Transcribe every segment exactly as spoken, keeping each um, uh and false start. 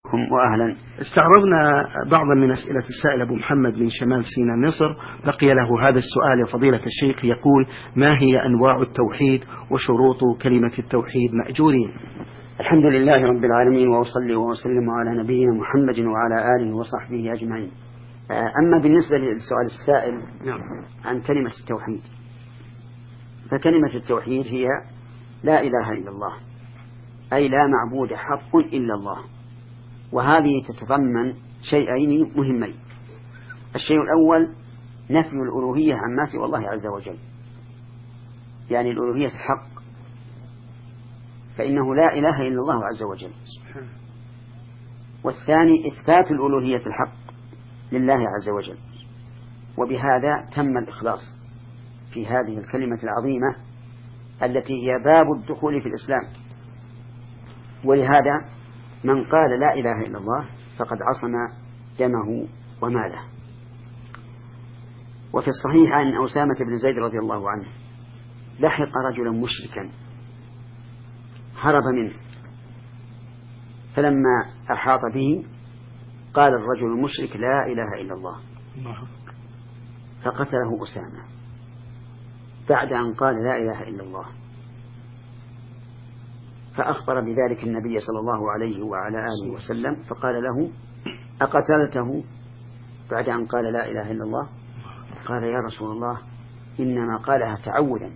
وأهلا. استعرضنا بعضا من أسئلة السائل أبو محمد من شمال سيناء مصر، بقي له هذا السؤال يا فضيلة الشيخ، يقول: ما هي أنواع التوحيد وشروط كلمة التوحيد مأجورين؟ الحمد لله رب العالمين، وأصلي وأسلم على نبينا محمد وعلى آله وصحبه أجمعين. أما بالنسبة للسؤال السائل نعم. عن كلمة التوحيد، فكلمة التوحيد هي لا إله إلا الله، أي لا معبود حق إلا الله. وهذه تتضمن شيئين مهمين. الشيء الأول نفي الألوهية عما سوى الله عز وجل، يعني الألوهية الحق، فإنه لا إله إلا الله عز وجل. والثاني إثبات الألوهية الحق لله عز وجل. وبهذا تم الإخلاص في هذه الكلمة العظيمة التي هي باب الدخول في الإسلام. ولهذا من قال لا إله إلا الله فقد عصم دمه وماله. وفي الصحيح عن أسامة بن زيد رضي الله عنه لحق رجلا مشركا هرب منه، فلما أحاط به قال الرجل المشرك لا إله إلا الله، فقتله أسامة بعد أن قال لا إله إلا الله. فأخبر بذلك النبي صلى الله عليه وعلى آله وسلم، فقال له: أقتلته بعد أن قال لا إله إلا الله؟ قال: يا رسول الله، إنما قالها تعودا،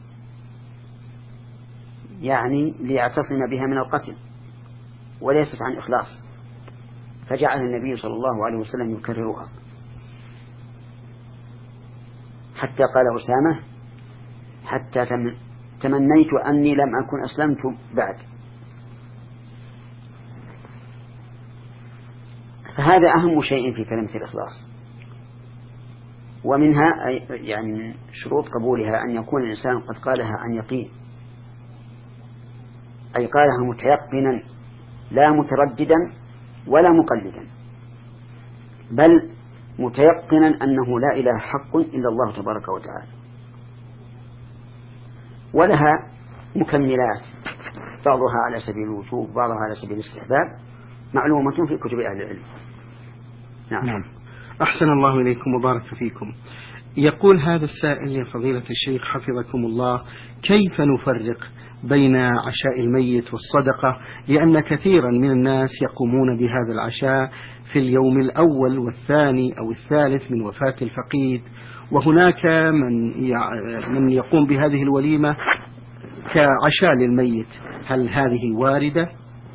يعني ليعتصم بها من القتل وليست عن إخلاص. فجعل النبي صلى الله عليه وسلم يكررها حتى قال أسامة: حتى تمنيت أني لم أكن أسلمت بعد. فهذا أهم شيء في كلمة الإخلاص. ومنها يعني من شروط قبولها أن يكون الإنسان قد قالها عن يقين، أي قالها متيقنا لا مترددا ولا مقلدا، بل متيقنا أنه لا إله حق إلا الله تبارك وتعالى. ولها مكملات، بعضها على سبيل الوجوب، بعضها على سبيل الاستحباب، معلومة في كتب أهل العلم. نعم. نعم. أحسن الله إليكم وبارك فيكم. يقول هذا السائل: يا فضيلة الشيخ حفظكم الله، كيف نفرق بين عشاء الميت والصدقة؟ لأن كثيرا من الناس يقومون بهذا العشاء في اليوم الأول والثاني أو الثالث من وفاة الفقيد، وهناك من من يقوم بهذه الوليمة كعشاء للميت. هل هذه واردة؟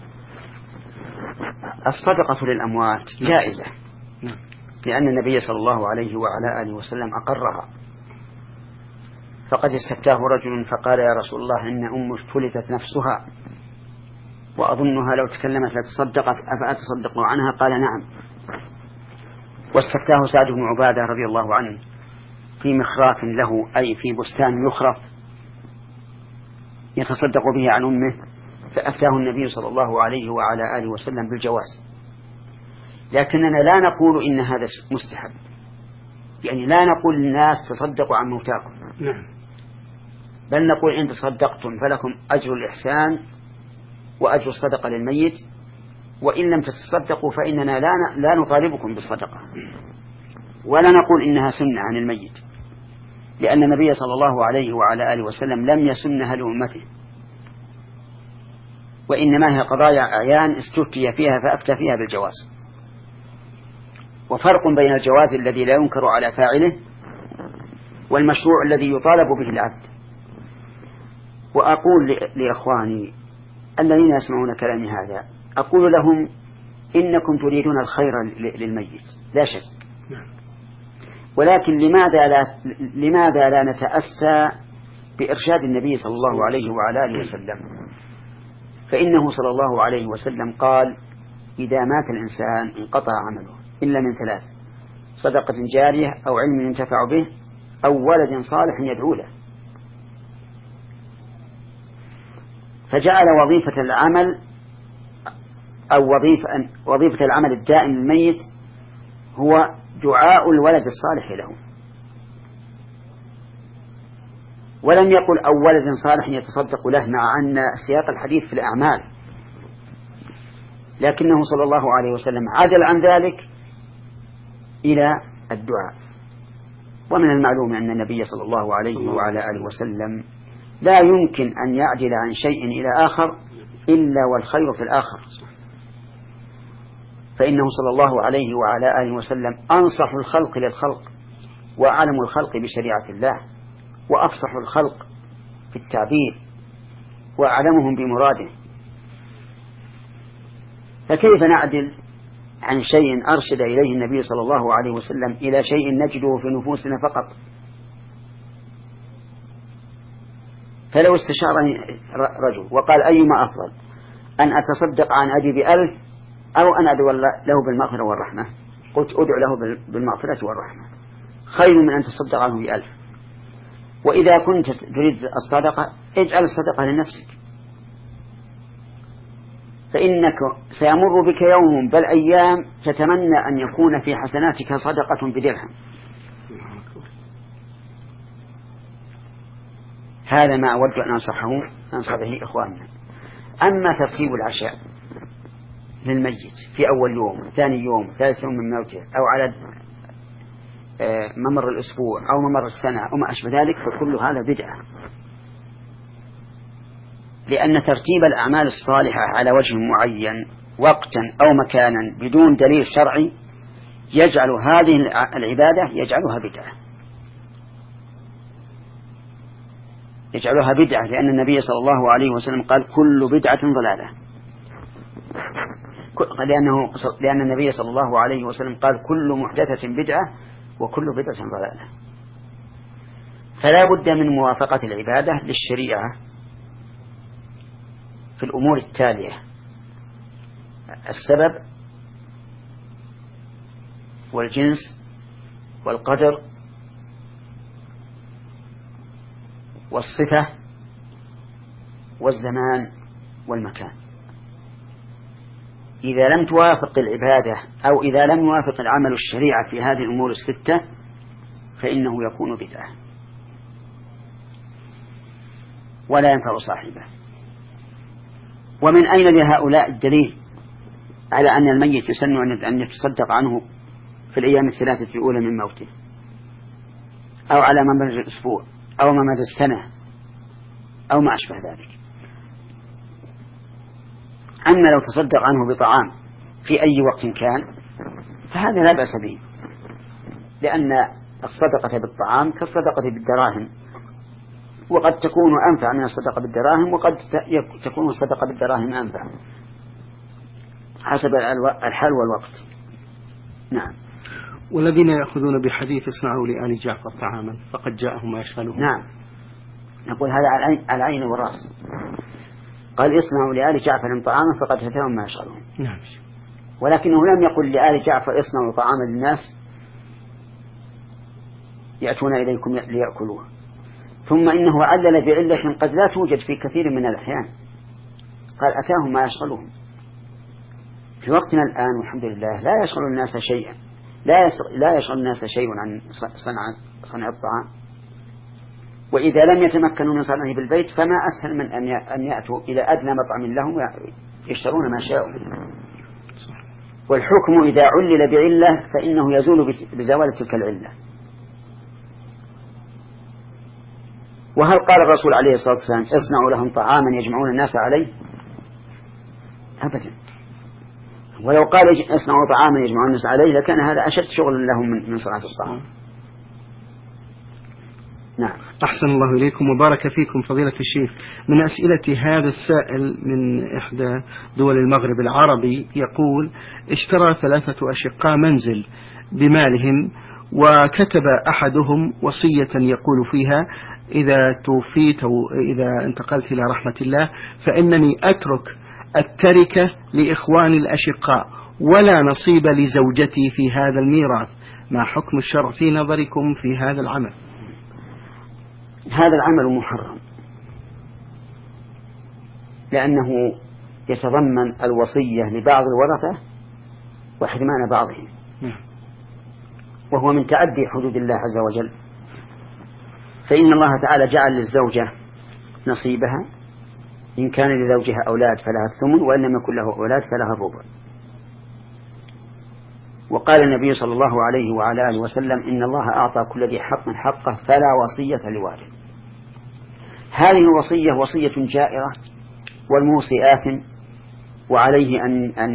الصدقة للأموات جائزة، لأن النبي صلى الله عليه وعلى آله وسلم أقرها. فقد استفتاه رجل فقال: يا رسول الله، إن أم افتلتت نفسها وأظنها لو تكلمت لتصدقت، أفأتصدق عنها؟ قال: نعم. واستفتاه سعد بن عبادة رضي الله عنه في مخراف له، أي في بستان يخرف يتصدق به عن أمه، فأفتاه النبي صلى الله عليه وعلى آله وسلم بالجواز. لكننا لا نقول إن هذا مستحب، يعني لا نقول للناس تصدقوا عن موتاكم، نعم، بل نقول إن تصدقتم فلكم أجر الإحسان وأجر الصدقة للميت، وإن لم تتصدقوا فإننا لا لا نطالبكم بالصدقة، ولا نقول إنها سنة عن الميت، لأن النبي صلى الله عليه وعلى آله وسلم لم يسنها لأمته، وإنما هي قضايا أعيان استفتي فيها فأفتى فيها بالجواز. وفرق بين الجواز الذي لا ينكر على فاعله والمشروع الذي يطالب به العبد. وأقول لإخواني الذين يسمعون كلامي هذا، أقول لهم: إنكم تريدون الخير للميت لا شك، ولكن لماذا لا, لماذا لا نتأسى بإرشاد النبي صلى الله عليه وعلى آله وسلم؟ فإنه صلى الله عليه وسلم قال: إذا مات الإنسان انقطع عمله إلا من ثلاث: صدقة جارية، أو علم ينتفع به، أو ولد صالح يدعو له. فجعل وظيفة العمل أو وظيفة, وظيفة العمل الدائم للميت هو دعاء الولد الصالح له، ولم يقل أو ولد صالح يتصدق له، مع أن سياق الحديث في الأعمال، لكنه صلى الله عليه وسلم عدل عن ذلك إلى الدعاء. ومن المعلوم أن النبي صلى الله عليه وعلى آله وسلم لا يمكن أن يعدل عن شيء إلى آخر إلا والخير في الآخر، فإنه صلى الله عليه وعلى آله وسلم أنصح الخلق للخلق، وأعلم الخلق بشريعة الله، وأفصح الخلق في التعبير، وأعلمهم بمراده. فكيف نعدل عن شيء أرشد إليه النبي صلى الله عليه وسلم إلى شيء نجده في نفوسنا فقط؟ فلو استشارني رجل وقال أيما أفضل، أن أتصدق عن أبي بألف أو أن أدعو له بالمغفرة والرحمة، قلت أدعو له بالمغفرة والرحمة خير من أن تصدق عنه بألف. وإذا كنت تريد الصدقة اجعل الصدقة لنفسك، فإنك سيمر بك يوم بل أيام تتمنى أن يكون في حسناتك صدقة بدرهم. هذا ما أود أن أنصحه أنصح به إخواننا. أما ترتيب العشاء للميت في أول يوم، ثاني يوم، ثالث يوم من موته، أو على ممر الأسبوع أو ممر السنة أو ما أشبه ذلك، فكل هذا بدعة، لأن ترتيب الأعمال الصالحة على وجه معين وقتا أو مكانا بدون دليل شرعي يجعل هذه العبادة يجعلها بدعة يجعلها بدعة لأن النبي صلى الله عليه وسلم قال كل بدعة ضلالة، لأنه لأن النبي صلى الله عليه وسلم قال كل محدثة بدعة وكل بدعة ضلالة. فلا بد من موافقة العبادة للشريعة في الأمور التالية: السبب والجنس والقدر والصفة والزمان والمكان. إذا لم توافق العبادة أو إذا لم يوافق العمل الشريعة في هذه الأمور الستة فإنه يكون بدعة ولا ينفع صاحبه. ومن أين لهؤلاء الدليل على أن الميت يسن أن يتصدق عنه في الأيام الثلاثة الأولى من موته، أو على ممر الأسبوع أو ممر السنة أو ما أشبه ذلك؟ أما لو تصدق عنه بطعام في أي وقت كان فهذا لا بأس به، لأن الصدقة بالطعام كالصدقة بالدراهم، وقد تكون أنفع من الصدقة بالدراهم وقد تكون الصدقة بالدراهم أنفع حسب الحال والوقت. نعم. والذين يأخذون بحديث اصنعوا لآل جعفر طعاما فقد جاءهم ما يشغلهم. نعم، نقول هذا على العين والرأس. قال اصنعوا لآل جعفر طعاما فقد أتاهم ما يشغلهم. نعم. ولكنه لم يقل لآل جعفر اصنعوا طعاما للناس يأتون إليكم ليأكلوه. ثم إنه علل بعلة قد لا توجد في كثير من الأحيان، قال أتاهم ما يشغلهم. في وقتنا الآن والحمد لله لا يشغل الناس شيئا، لا لا يشغل الناس شيء عن صنع صنع الطعام، وإذا لم يتمكنوا من صنعه بالبيت فما أسهل من أن يأتوا إلى أدنى مطعم لهم يشترون ما شاءوا. والحكم إذا علل بعلة فإنه يزول بزوال تلك العلة. وهل قال الرسول عليه الصلاة والسلام اصنعوا لهم طعاما يجمعون الناس عليه؟ أبدا. ولو قال اصنعوا طعاما يجمعون الناس عليه لكان هذا أشد شغل لهم من صناعة الطعام. نعم. أحسن الله إليكم وبارك فيكم فضيلة الشيخ. من أسئلة هذا السائل من إحدى دول المغرب العربي يقول: اشترى ثلاثة أشقاء منزل بمالهم، وكتب أحدهم وصية يقول فيها: إذا توفيت إذا انتقلت إلى رحمة الله فإنني أترك التركة لإخواني الأشقاء ولا نصيب لزوجتي في هذا الميراث، ما حكم الشرع في نظركم في هذا العمل؟ هذا العمل محرم، لأنه يتضمن الوصية لبعض الورثة وحرمان بعضهم، وهو من تعدي حدود الله عز وجل. فإن الله تعالى جعل للزوجة نصيبها إن كان لزوجها أولاد فلها الثمن، وإن لم يكن له أولاد فلها الربع. وقال النبي صلى الله عليه وعلى آله وسلم: إن الله أعطى كل ذي حق حقه فلا وصية لوارث. هذه الوصية وصية جائرة، والموصي آثم، وعليه أن أن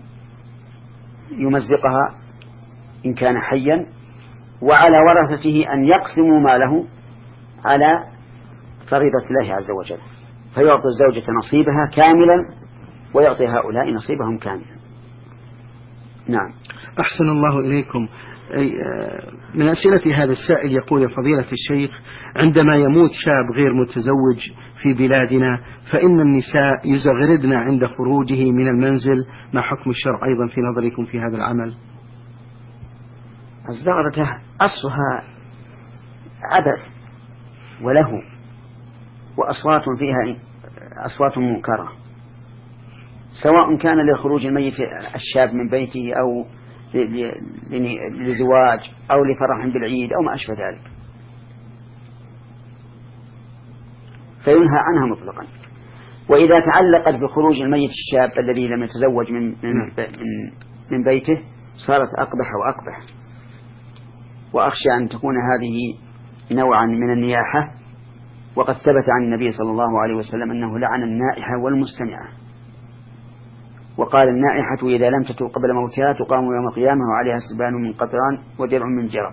يمزقها إن كان حيا، وعلى ورثته أن يقسموا ماله على فريضة الله عز وجل، فيعطي الزوجة نصيبها كاملا ويعطي هؤلاء نصيبهم كاملا. نعم. أحسن الله إليكم. من أسئلة هذا السائل يقول: يا فضيلة الشيخ، عندما يموت شاب غير متزوج في بلادنا فإن النساء يزغردن عند خروجه من المنزل، ما حكم الشرع أيضا في نظركم في هذا العمل؟ الزغرة أصلها عبث وله، وأصوات فيها أصوات منكرة، سواء كان لخروج الميت الشاب من بيته أو لزواج أو لفرح بالعيد أو ما أشبه ذلك، فينهى عنها مطلقا. وإذا تعلقت بخروج الميت الشاب الذي لم يتزوج من, من, من بيته صارت أقبح وأقبح. وأخشى أن تكون هذه نوعا من النياحة، وقد ثبت عن النبي صلى الله عليه وسلم أنه لعن النائحة والمستمعة، وقال: النائحة إذا لم تتوب قبل موتها تقام يوم القيامة وعليها سبان من قطران ودرع من جرب.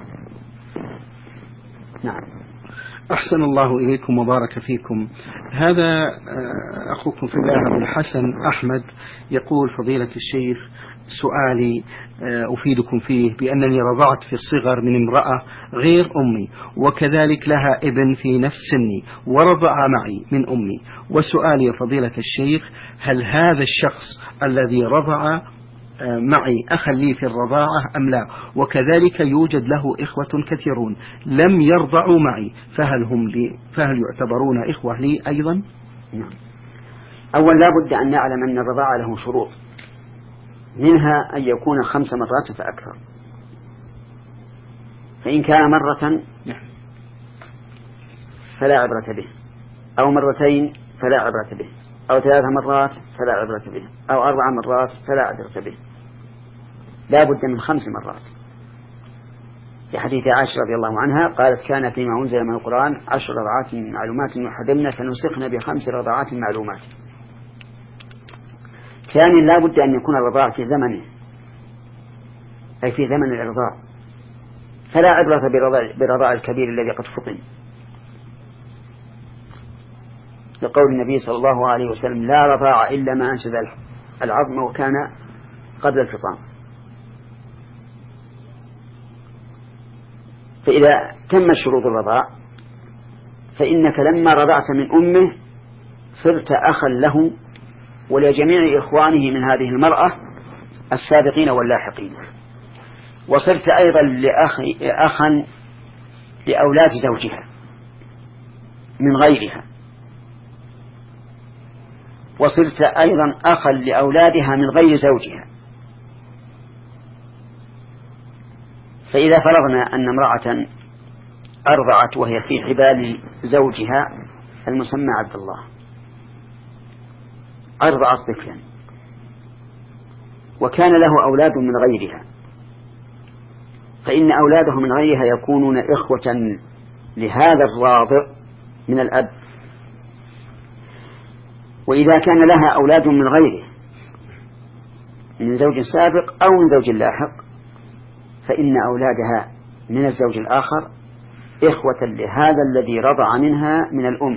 نعم. أحسن الله إليكم وبارك فيكم. هذا أخوكم في الله أبو الحسن أحمد يقول: فضيلة الشيخ، سؤالي أفيدكم فيه بأنني رضعت في الصغر من امرأة غير أمي، وكذلك لها ابن في نفس سني ورضع معي من أمي، وسؤالي يا فضيلة الشيخ: هل هذا الشخص الذي رضع معي أخا لي في الرضاعة أم لا؟ وكذلك يوجد له إخوة كثيرون لم يرضعوا معي، فهل هم لي فهل يعتبرون إخوة لي أيضا؟ نعم. أولا لا بد أن نعلم أن الرضاعة له شروط، منها أن يكون خمس مرات فأكثر. فإن كان مرة فلا عبرة به، أو مرتين فلا عبرة به، أو ثلاث مرات فلا عبرة به، أو أربع مرات فلا عبرة به. لا بد من خمس مرات. في حديث عائشة رضي الله عنها قالت: كان فيما أنزل من القرآن عشر رضعات معلومات يحرمن فنسخن بخمس رضعات معلومات. ثانيا لا بد أن يكون الرضاع في زمنه، أي في زمن الإرضاع، فلا عبرة برضاع الكبير الذي قد فطن، لقول النبي صلى الله عليه وسلم: لا رضاع إلا ما أنشز العظم وكان قبل الفطام. فإذا تم شروط الرضاع فإنك لما رضعت من أمه صرت أخا له ولجميع إخوانه من هذه المرأة السابقين واللاحقين، وصرت أيضا لأخي أخا لأولاد زوجها من غيرها، وصرت أيضا أخا لأولادها من غير زوجها. فإذا فرضنا أن امرأة أرضعت وهي في حبال زوجها المسمى عبد الله، أرضعت طفلا وكان له أولاد من غيرها، فإن أولاده من غيرها يكونون إخوة لهذا الراضع من الأب. وإذا كان لها أولاد من غيره من زوج سابق أو من زوج لاحق فإن أولادها من الزوج الآخر إخوة لهذا الذي رضع منها من الأم.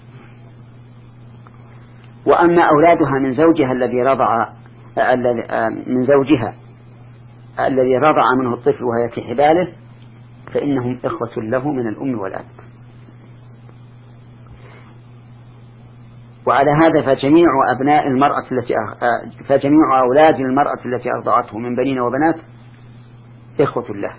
وأما أولادها من زوجها الذي رضع من زوجها الذي رضع منه الطفل وهي في حباله فإنهم إخوة له من الأم والأب. وعلى هذا فجميع أبناء المرأة التي فجميع أولاد المرأة التي أرضعته من بنين وبنات إخوة له،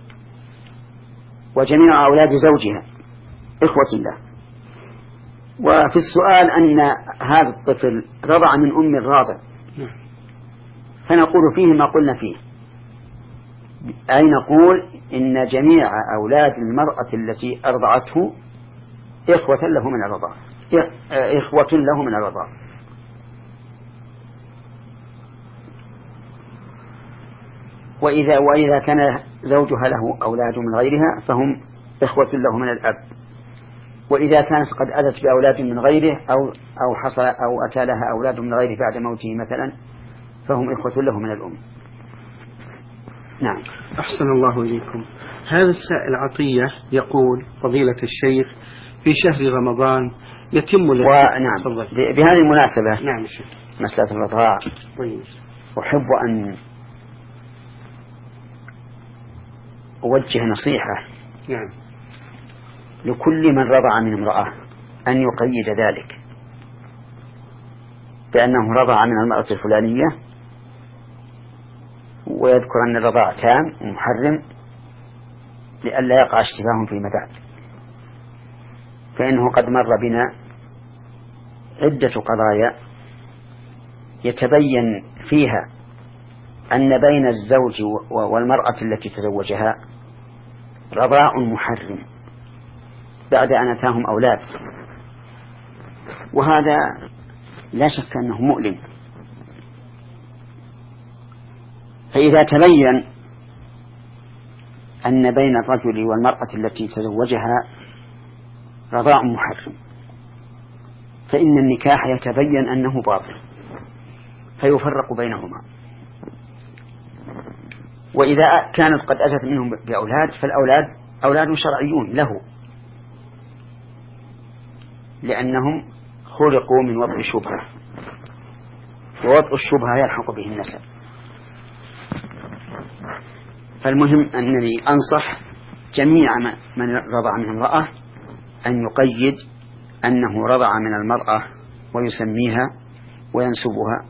وجميع أولاد زوجها إخوة له. وفي السؤال أن هذا الطفل رضع من أم الراضع، فنقول فيه ما قلنا فيه، أي نقول إن جميع أولاد المرأة التي أرضعته إخوة له من الرضاعة. إخوة له من الرضاع. وإذا وإذا كان زوجها له أولاد من غيرها فهم إخوة له من الأب. وإذا كانت قد أتت بأولاد من غيره أو أو حصل أو أتى لها أولاد من غيره بعد موته مثلا فهم إخوة له من الأم. نعم. أحسن الله إليكم. هذا السائل عطية يقول فضيلة الشيخ في شهر رمضان يتم ونعم بهذه المناسبة نعم مسألة الرضاع طيب. أحب أن أوجه نصيحة نعم. لكل من رضع من امرأة أن يقيد ذلك بأنه رضع من المرأة الفلانية ويذكر أن الرضاع تام ومحرم لئلا يقع اشتباه فيما بعد، فإنه قد مر بنا عدة قضايا يتبين فيها أن بين الزوج والمرأة التي تزوجها رضاع محرم بعد أن أتاهم أولاد، وهذا لا شك أنه مؤلم. فإذا تبين أن بين الرجل والمرأة التي تزوجها رضاع محرم فإن النكاح يتبين أنه باطل فيفرق بينهما. وإذا كانت قد أتت منهم بأولاد فالأولاد أولاد شرعيون له لأنهم خلقوا من وضع الشبهة، ووضع الشبهة يلحق به النسب. فالمهم أنني أنصح جميع من رضع من امرأة أن يقيد أنه رضع من المرأة ويسميها وينسبها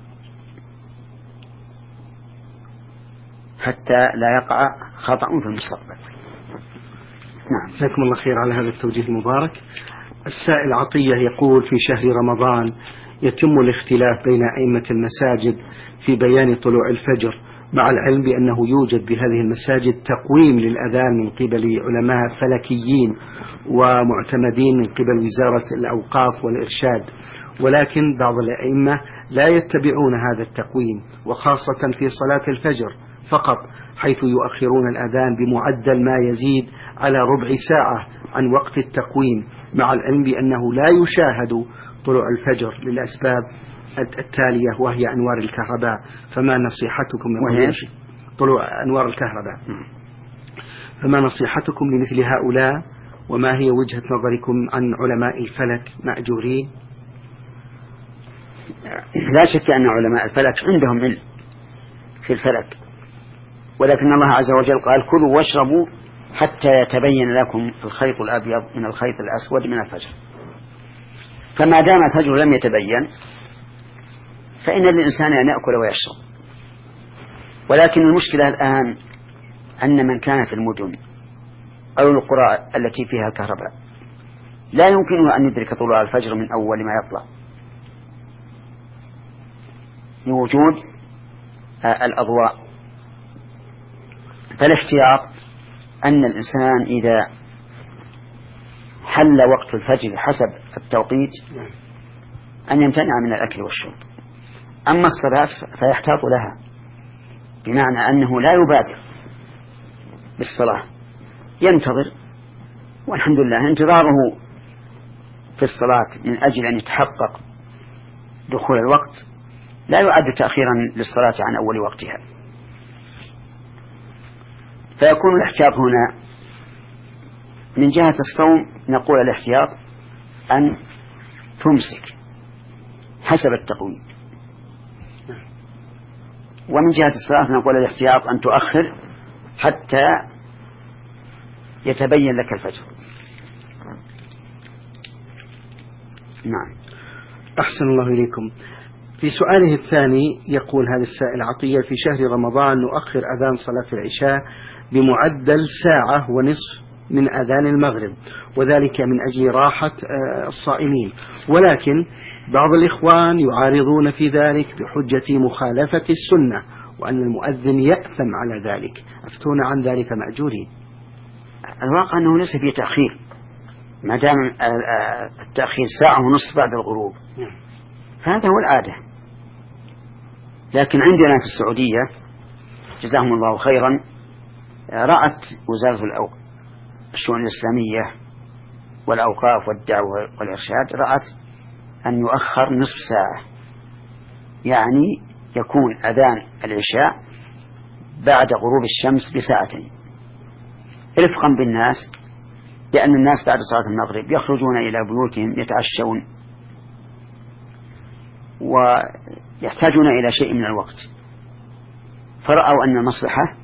حتى لا يقع خطأ في المستقبل. نعم. جزاكم الله خير على هذا التوجيه المبارك. السائل عطية يقول في شهر رمضان يتم الاختلاف بين أئمة المساجد في بيان طلوع الفجر، مع العلم بأنه يوجد بهذه المساجد تقويم للأذان من قبل علماء فلكيين ومعتمدين من قبل وزارة الأوقاف والإرشاد، ولكن بعض الأئمة لا يتبعون هذا التقويم، وخاصة في صلاة الفجر فقط، حيث يؤخرون الأذان بمعدل ما يزيد على ربع ساعة عن وقت التقويم، مع العلم بأنه لا يشاهد طلوع الفجر للأسباب التالية وهي أنوار الكهرباء. فما نصيحتكم طلوع أنوار الكهرباء فما نصيحتكم لمثل هؤلاء، وما هي وجهة نظركم عن علماء الفلك مأجورين؟ لا شك أن علماء الفلك عندهم علم في الفلك، ولكن الله عز وجل قال كلوا واشربوا حتى يتبين لكم الخيط الأبيض من الخيط الأسود من الفجر. فما دام الفجر لم يتبين فإن للإنسان أن يأكل ويشرب. ولكن المشكلة الآن أن من كان في المدن أو القرى التي فيها كهرباء لا يمكنه أن يدرك طلوع الفجر من أول ما يطلع لوجود الأضواء. فالاحتياط أن الإنسان إذا حل وقت الفجر حسب التوقيت أن يمتنع من الأكل والشرب. أما الصلاة فيحتاط لها، بمعنى أنه لا يبادر بالصلاة، ينتظر، والحمد لله انتظاره في الصلاة من أجل أن يتحقق دخول الوقت لا يعد تأخيرا للصلاة عن أول وقتها. فيكون الاحتياط هنا من جهة الصوم، نقول الاحتياط أن تمسك حسب التقويم، ومن جهة الصلاة نقول الاحتياط أن تؤخر حتى يتبين لك الفجر. نعم. أحسن الله إليكم. في سؤاله الثاني يقول هذا السائل عطية في شهر رمضان نؤخر أذان صلاة العشاء بمعدل ساعة ونصف من أذان المغرب، وذلك من أجل راحة الصائمين، ولكن بعض الإخوان يعارضون في ذلك بحجة مخالفة السنة وأن المؤذن يأثم على ذلك. أفتونا عن ذلك مأجورين. الواقع أنه ليس فيه تأخير، ما دام التأخير ساعة ونصف بعد الغروب فهذا هو العادة. لكن عندنا في السعودية جزاهم الله خيرا رأت وزارة الشؤون الإسلامية والأوقاف والدعوة والإرشاد رأت أن يؤخر نصف ساعة، يعني يكون أذان العشاء بعد غروب الشمس بساعتين رفقا بالناس، لأن الناس بعد صلاة المغرب يخرجون إلى بيوتهم يتعشون ويحتاجون إلى شيء من الوقت، فرأوا أن المصلحة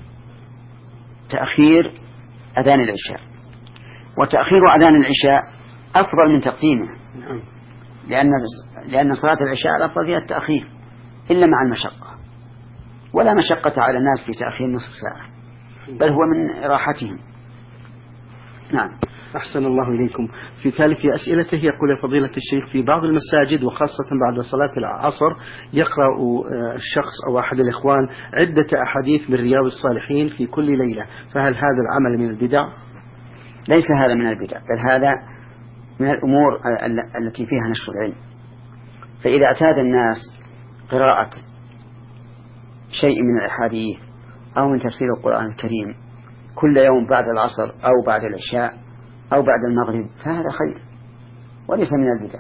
تأخير أذان العشاء، وتأخير أذان العشاء أفضل من تقديمه، لأن لأن صلاة العشاء الأفضل فيها التأخير إلا مع المشقة، ولا مشقة على الناس في تأخير نصف ساعة، بل هو من راحتهم. نعم. أحسن الله إليكم. في ثالث أسئلته يقول يا فضيلة الشيخ: في بعض المساجد وخاصة بعد صلاة العصر يقرأ الشخص أو أحد الإخوان عدة أحاديث من رياض الصالحين في كل ليلة، فهل هذا العمل من البدع؟ ليس هذا من البدع، بل هذا من الأمور التي فيها نشر العلم. فإذا اعتاد الناس قراءة شيء من الأحاديث أو من تفسير القرآن الكريم كل يوم بعد العصر أو بعد العشاء أو بعد المغرب فهذا خير وليس من البدع.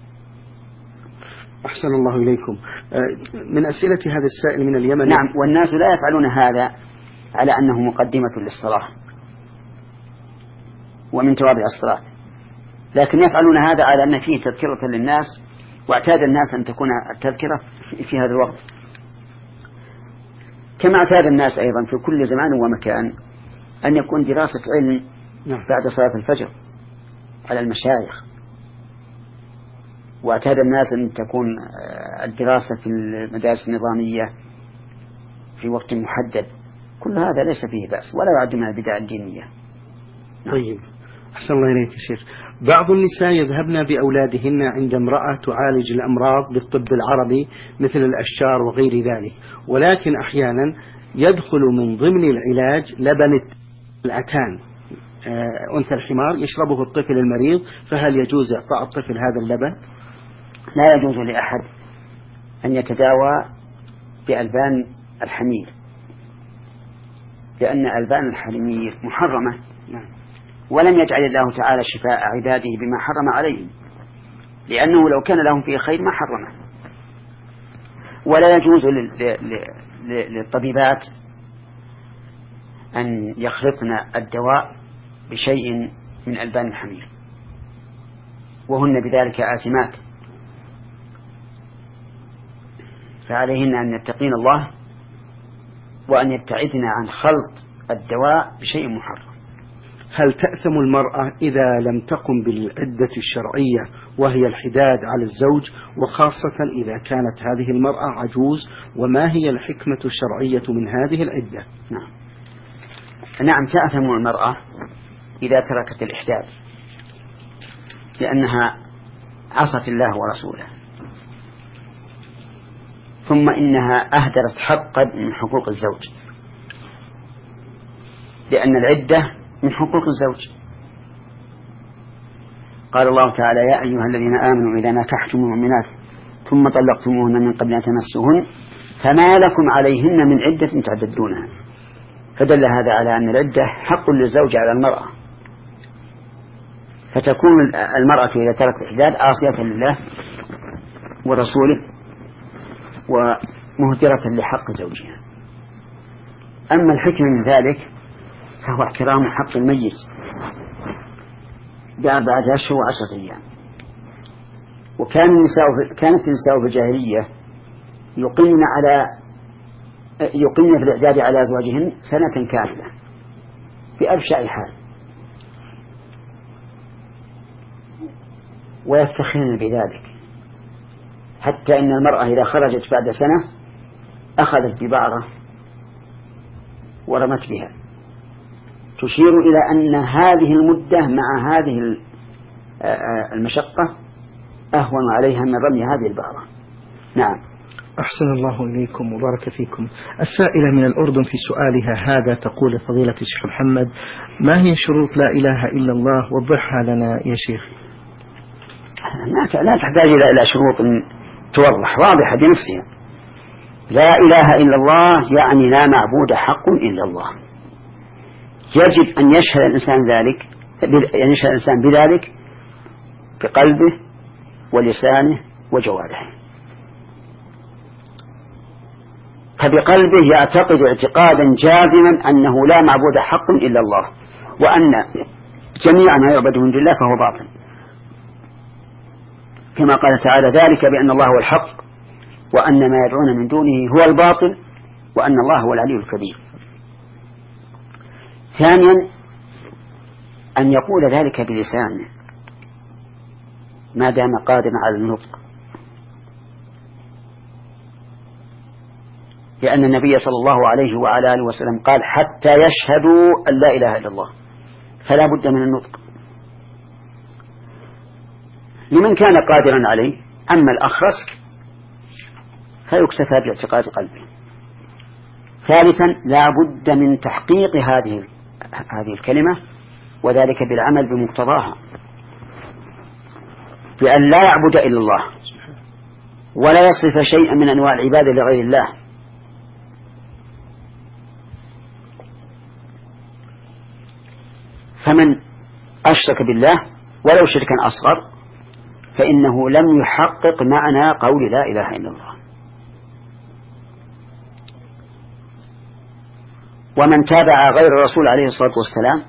أحسن الله إليكم. من أسئلة هذا السائل من اليمن: نعم، والناس لا يفعلون هذا على أنه مقدمة للصلاة ومن توابع الصلاة، لكن يفعلون هذا على أن فيه تذكرة للناس، واعتاد الناس أن تكون التذكرة في هذا الوقت، كما اعتاد الناس أيضا في كل زمان ومكان أن يكون دراسة علم بعد صلاة الفجر على المشايخ، واعتاد الناس أن تكون الدراسة في المدارس النظامية في وقت محدد. كل هذا ليس فيه بأس ولا يعد من البدع الدينية. طيب، أحسن الله إليك يا شيخ. بعض النساء يذهبن بأولادهن عند امرأة تعالج الأمراض بالطب العربي مثل الأشجار وغير ذلك، ولكن أحيانا يدخل من ضمن العلاج لبن الأتان أنثى الحمار يشربه الطفل المريض، فهل يجوز إعطاء الطفل هذا اللبن؟ لا يجوز لأحد أن يتداوى بألبان الحمير، لأن ألبان الحمير محرمة، ولم يجعل الله تعالى شفاء عباده بما حرم عليهم، لأنه لو كان لهم فيه خير ما حرمه. ولا يجوز للطبيبات أن يخلطن الدواء بشيء من ألبان الحمير، وهن بذلك آثمات، فعليهن أن يتقين الله وأن يبتعدن عن خلط الدواء بشيء محرم. هل تأثم المرأة إذا لم تقم بالعدة الشرعية وهي الحداد على الزوج، وخاصة إذا كانت هذه المرأة عجوز؟ وما هي الحكمة الشرعية من هذه العدة؟ نعم نعم تأثم المرأة إذا تركت الإحداد، لأنها عصت الله ورسوله، ثم إنها أهدرت حقا من حقوق الزوج، لأن العدة من حقوق الزوج. قال الله تعالى: يا أيها الذين آمنوا إذا نكحتم المؤمنات ثم طلقتموهن من قبل أن تمسوهن فما لكم عليهن من عدة تعتدونها. فدل هذا على أن العدة حق للزوج على المرأة، فتكون المرأة إذا تركت الإحداد عاصية لله ورسوله ومهدرة لحق زوجها. أما الحكمة من ذلك فهو احترام حق الميت بأربعة أشهر وعشرة أيام. وكان النساء كانت النساء في الجاهلية يقمن على يقمن في الإعداد على أزواجهن سنة كاملة بأبشع حال، ويفتخرن بذلك، حتى إن المرأة إذا خرجت بعد سنة أخذت ببعرة ورمت بها، تشير إلى أن هذه المدة مع هذه المشقة أهون عليها من رمي هذه البعرة. نعم. أحسن الله إليكم وبارك فيكم. السائلة من الأردن في سؤالها هذا تقول فضيلة الشيخ محمد: ما هي شروط لا إله إلا الله؟ وضحها لنا يا شيخ. لا تحتاج إلى شروط توضح، واضحة بنفسها. لا إله إلا الله يعني لا معبود حق إلا الله. يجب أن يشهد الإنسان ذلك، أن يشهد الإنسان بذلك بقلبه ولسانه وجوارحه. فبقلبه يعتقد اعتقادا جازما أنه لا معبود حق إلا الله، وأن جميع ما يعبد من دون الله فهو باطل، كما قال تعالى: ذلك بأن الله هو الحق وأن ما يدعون من دونه هو الباطل وأن الله هو العلي الكبير. ثانيا أن يقول ذلك بلسانه ما دام قادما على النطق، لأن النبي صلى الله عليه وعلى آله وسلم قال: حتى يشهدوا أن لا إله إلا الله، فلا بد من النطق لمن كان قادرا عليه. أما الأخرس فيكتفى باعتقاد قلبه. ثالثا لا بد من تحقيق هذه هذه الكلمة، وذلك بالعمل بمقتضاها، بأن لا يعبد إلا الله ولا يصرف شيئا من أنواع العبادة لغير الله. فمن أشرك بالله ولو شركا أصغر فإنه لم يحقق معنى قول لا إله إلا الله. ومن تابع غير الرسول عليه الصلاة والسلام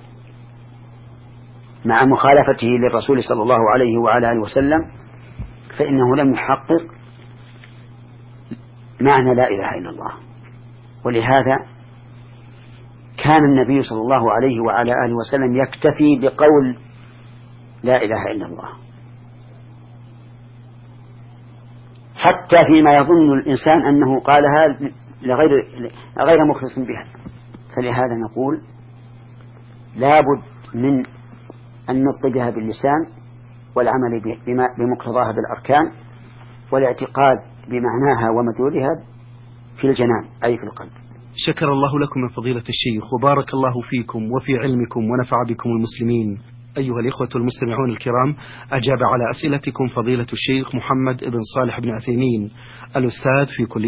مع مخالفته للرسول صلى الله عليه وعلى آله وسلم فإنه لم يحقق معنى لا إله إلا الله. ولهذا كان النبي صلى الله عليه وعلى آله وسلم يكتفي بقول لا إله إلا الله، حتى فيما يظن الإنسان أنه قالها لغير غير مخلص بها. فلهذا نقول لا بد من النطق بها باللسان والعمل بمقتضاها بالأركان والاعتقاد بمعناها ومدلولها في الجنان أي في القلب. شكر الله لكم يا فضيلة الشيخ وبارك الله فيكم وفي علمكم ونفع بكم المسلمين. أيها الإخوة المستمعون الكرام، أجاب على أسئلتكم فضيلة الشيخ محمد بن صالح بن عثيمين الأستاذ في كلية